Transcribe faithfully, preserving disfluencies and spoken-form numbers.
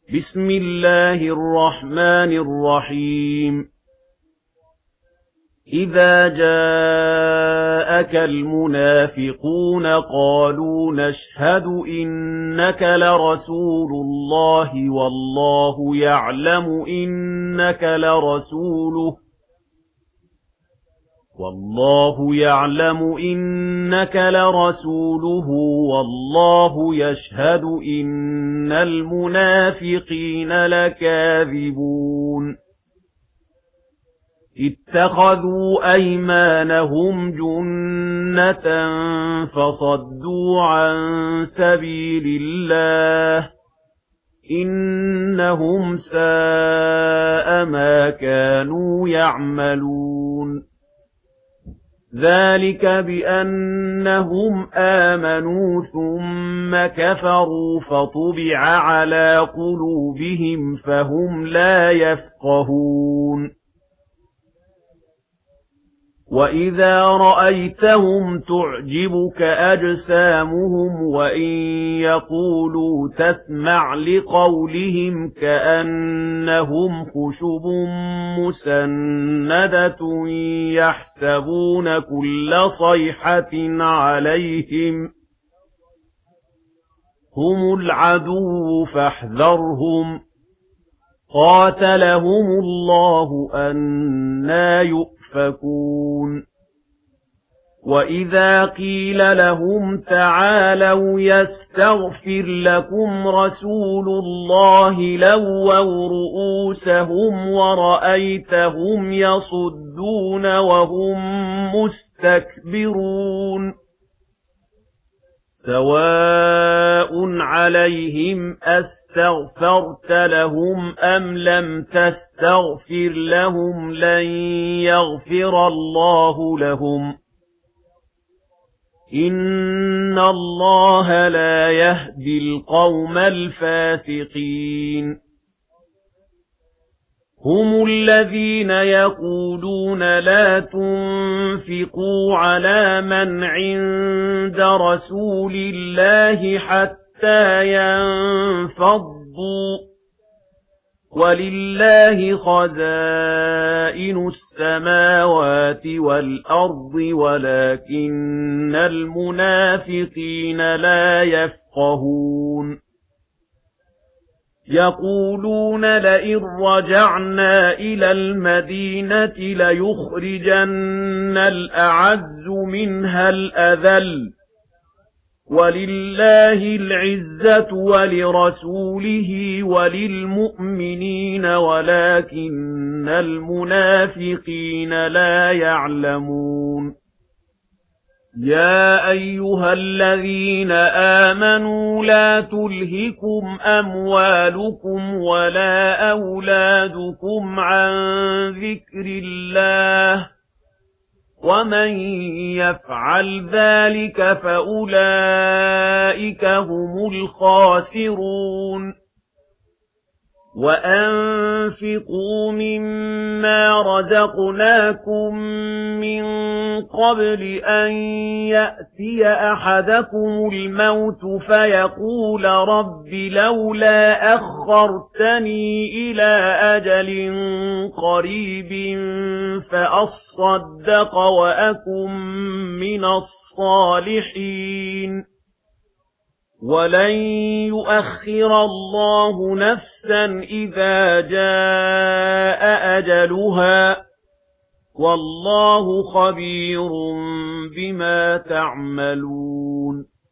بسم الله الرحمن الرحيم إذا جاءك المنافقون قالوا نشهد إنك لرسول الله والله يعلم إنك لرسوله والله يعلم إنك لرسوله والله يشهد إن المنافقين لكاذبون اتخذوا أيمانهم جنة فصدوا عن سبيل الله إنهم ساء ما كانوا يعملون ذلك بأنهم آمنوا ثم كفروا فطبع على قلوبهم فهم لا يفقهون وإذا رأيتهم تعجبك أجسامهم وإن يقولوا تسمع لقولهم كأنهم خشب مسندة يحسبون كل صيحة عليهم هم العدو فاحذرهم قاتلهم الله أنى يؤفكون وإذا قيل لهم تعالوا يستغفر لكم رسول الله لووا رؤوسهم ورأيتهم يصدون وهم مستكبرون سواء عليهم أستغفرت لهم أم لم تستغفر لهم لن يغفر الله لهم إن الله لا يهدي القوم الفاسقين هم الذين يقولون لا تنفقوا على من عند رسول الله حتى ينفضوا ولله خزائن السماوات والأرض ولكن المنافقين لا يفقهون يقولون لئن رجعنا إلى المدينة ليخرجن الأعز منها الأذل ولله العزة ولرسوله وللمؤمنين ولكن المنافقين لا يعلمون يا أيها الذين آمنوا لا تلهكم أموالكم ولا أولادكم عن ذكر الله ومن يفعل ذلك فأولئك هم الخاسرون وأنفقوا مما رزقناكم من قبل أن يأتي أحدكم الموت فيقول رب لولا أخرتني إلى أجل قريب فأصدق وأكن من الصالحين ولن يؤخر الله نفسا إذا جاء أجلها والله خبير بما تعملون